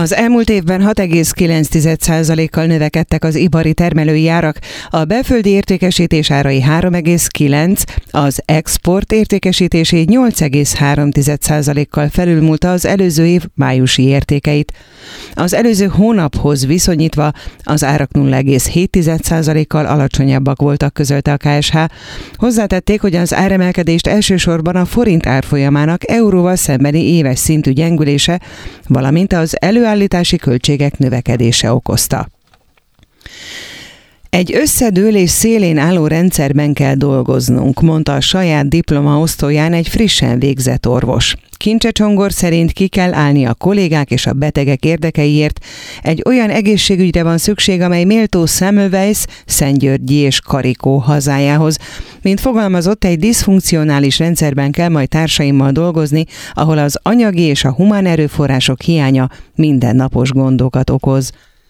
Az elmúlt évben 6,9%-kal növekedtek az ipari termelői árak, a belföldi értékesítés árai 3,9%, az export értékesítési 8,3%-kal felülmúlta az előző év májusi értékeit. Az előző hónaphoz viszonyítva az árak 0,7%-kal alacsonyabbak voltak, közölte a KSH. Hozzátették, hogy az áremelkedést elsősorban a forint árfolyamának euróval szembeni éves szintű gyengülése, valamint az előállítási költségek növekedése okozta. Egy összedőlés szélén álló rendszerben kell dolgoznunk, mondta a saját diplomaosztóján egy frissen végzett orvos. Kincse Csongor szerint ki kell állni a kollégák és a betegek érdekeiért. Egy olyan egészségügyre van szükség, amely méltó Semmelweis, Szentgyörgyi és Karikó hazájához. Mint fogalmazott, egy diszfunkcionális rendszerben kell majd társaimmal dolgozni, ahol az anyagi és a humán erőforrások hiánya mindennapos gondokat okoz.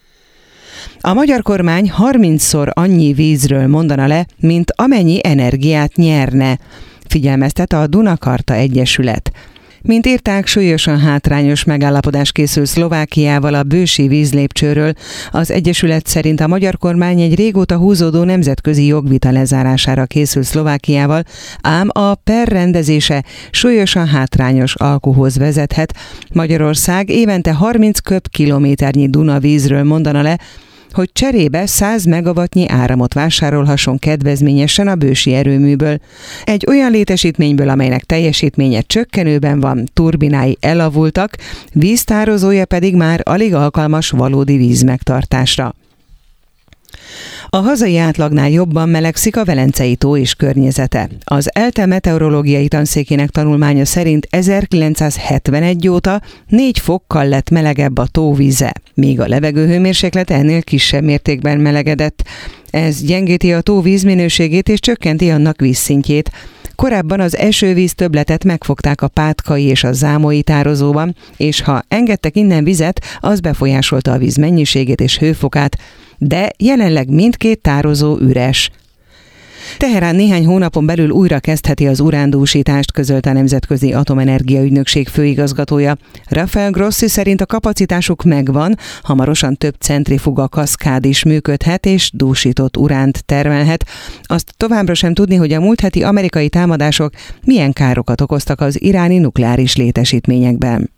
A magyar kormány 30-szor annyi vízről mondana le, mint amennyi energiát nyerne, figyelmeztet a Dunakarta Egyesület. Mint írták, súlyosan hátrányos megállapodás készül Szlovákiával a bősi vízlépcsőről. Az Egyesület szerint a magyar kormány egy régóta húzódó nemzetközi jogvita lezárására készül Szlovákiával, ám a per rendezése súlyosan hátrányos alkuhoz vezethet. Magyarország évente 30 köbkilométernyi Duna vízről mondana le, hogy cserébe 100 megawattnyi áramot vásárolhasson kedvezményesen a bősi erőműből. Egy olyan létesítményből, amelynek teljesítménye csökkenőben van, turbinái elavultak, víztározója pedig már alig alkalmas valódi vízmegtartásra. A hazai átlagnál jobban melegszik a Velencei tó és környezete. Az ELTE meteorológiai tanszékének tanulmánya szerint 1971 óta 4 fokkal lett melegebb a tóvíze, míg a levegőhőmérséklet ennél kisebb mértékben melegedett. Ez gyengíti a tó vízminőségét és csökkenti annak vízszintjét. Korábban az esővíz többletet megfogták a pátkai és a zámoi tározóban, és ha engedtek innen vizet, az befolyásolta a víz mennyiségét és hőfokát, de jelenleg mindkét tározó üres. Teherán néhány hónapon belül újra kezdheti az urándúsítást, közölte a Nemzetközi Atomenergia Ügynökség főigazgatója. Rafael Grossi szerint a kapacitásuk megvan, hamarosan több centrifuga kaszkád is működhet és dúsított uránt termelhet. Azt továbbra sem tudni, hogy a múlt heti amerikai támadások milyen károkat okoztak az iráni nukleáris létesítményekben.